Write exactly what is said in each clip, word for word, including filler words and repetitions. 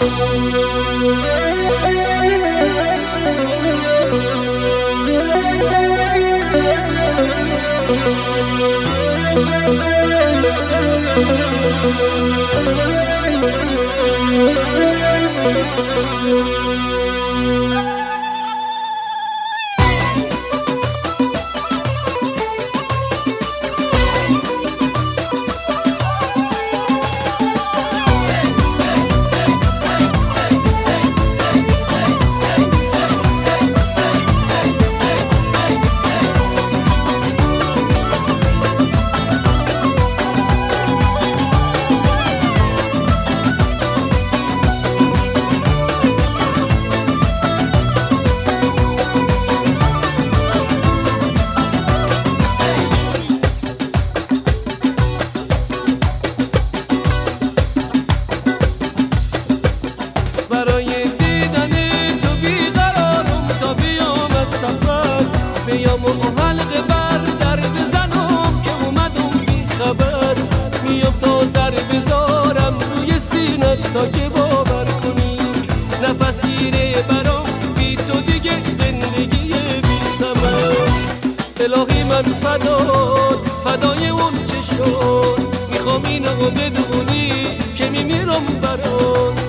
تا که باور کنی نفس گیره برام بی تو دیگه زندگی بی ثمر. الهی من فدات فدای اون چه شد، میخوام اینو بدونی که میمیرم برات.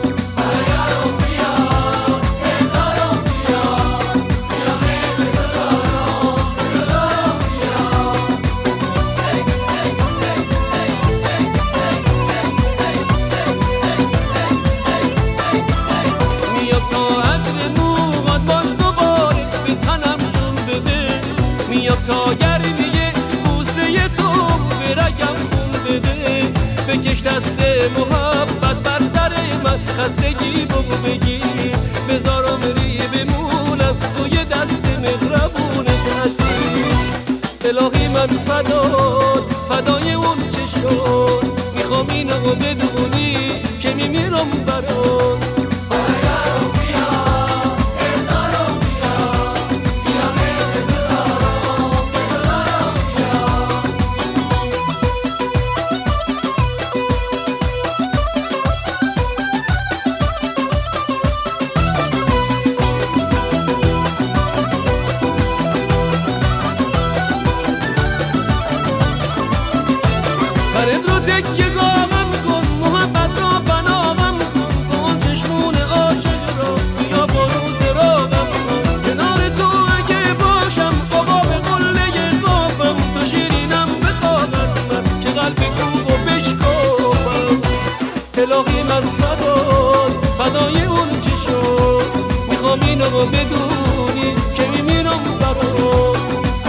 تا گرمیه بوسه تو به رگم خون بده، بکش دست محبت بر سر من، خستگی بگو بگیر بذارم ری بمونم توی دست مهربونت حسین. الهی من فدات فدای اون چه شد، میخوام اینو بدونی که میمیرم برات. فرد رو تکیه گامم کن، محبت رو بنامم کن، کن چشمون عاشق رو بیا بروز راغم کن. کنار تو اگه باشم آقا به قله قافم، تو شیرینم بخوابم من که قلب کوب و بشکافم. الهی من فدات فدای اون چی شد، میخوام اینو بدونی که میمیرم برات.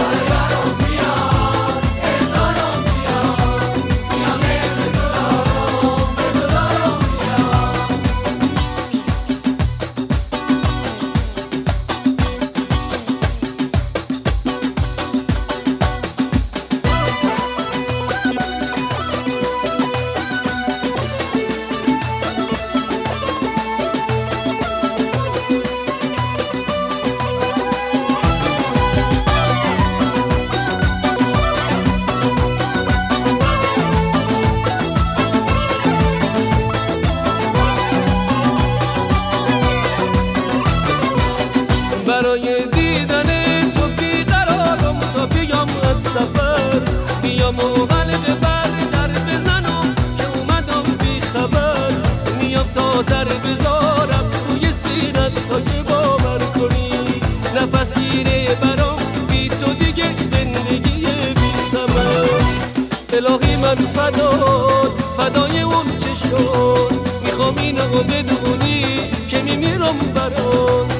برای دیدن تو بیقرارم تا بیام از سفر، بیام و قلب بر در بزنم که اومدم بی خبر. میام تا سر بذارم روی سینت تا که باور کنی نفس گیره برام بی تو دیگه زندگی بی ثمر. الهی من فدات فدای اون چه شد، میخوام اینو بدونی که میمیرم برات.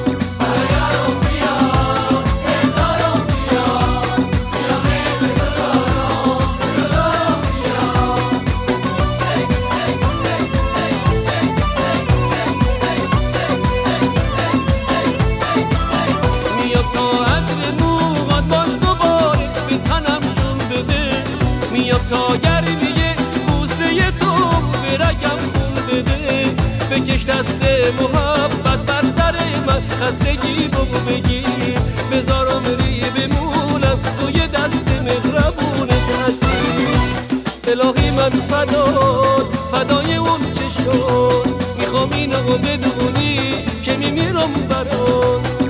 تا گرمیه بوسه تو به رگم خون بده، بکش دست محبت بر سر من، خستگی بگو بگیر بذارم ری بمونم توی دست مهربونت حسین. الهی من فدات فدای اون چه شد، میخوام اینو بدونی که میمیرم برات.